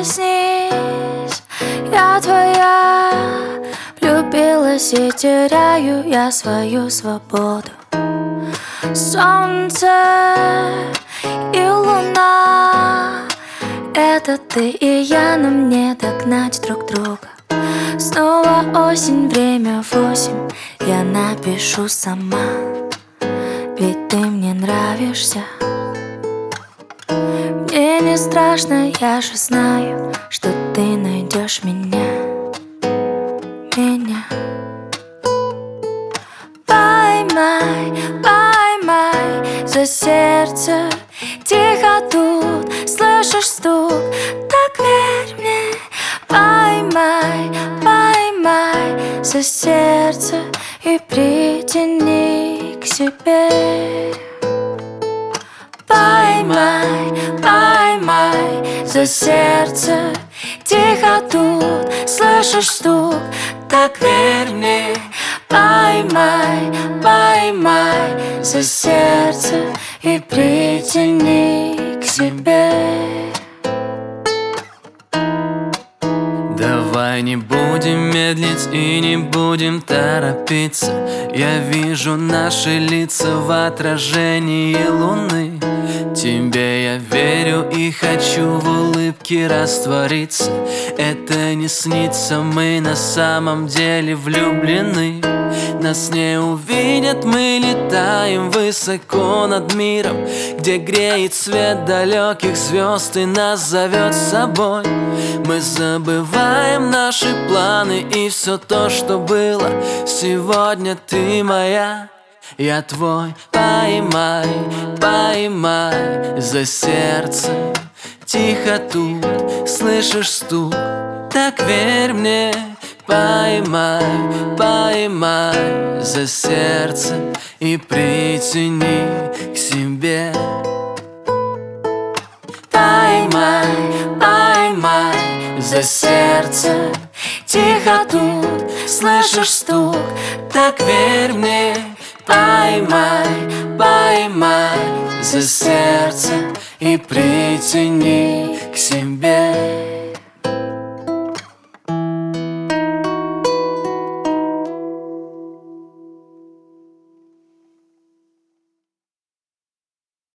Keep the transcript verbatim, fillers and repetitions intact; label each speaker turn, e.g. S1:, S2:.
S1: проснись, я твоя. Влюбилась и теряю я свою свободу. Солнце и луна — это ты и я, нам не догнать друг друга. Снова осень, время восемь, я напишу сама, ведь ты мне нравишься. Мне не страшно, я же знаю, что ты найдешь меня, меня. Поймай, поймай за сердце, тихо тут слышишь стук, так верь мне. Поймай, поймай за сердце и притяни к себе. Поймай, поймай за сердце, тихо тут слышишь стук, так верь мне. Поймай, поймай за сердце и притяни к себе.
S2: Давай не будем медлить и не будем торопиться. Я вижу наши лица в отражении луны. Тебе я верю и хочу в улыбке раствориться. Это не снится, мы на самом деле влюблены. Нас не увидят, мы летаем высоко над миром, где греет свет далеких звезд и нас зовет с собой. Мы забываем наши планы и все то, что было. Сегодня ты моя, я твой. Поймай, поймай за сердце, тихо тут слышишь стук, так верь мне. Поймай, поймай за сердце и притяни к себе.
S1: Поймай, поймай за сердце, тихо тут слышишь стук, так верь мне. Поймай, поймай за сердце и притяни к себе.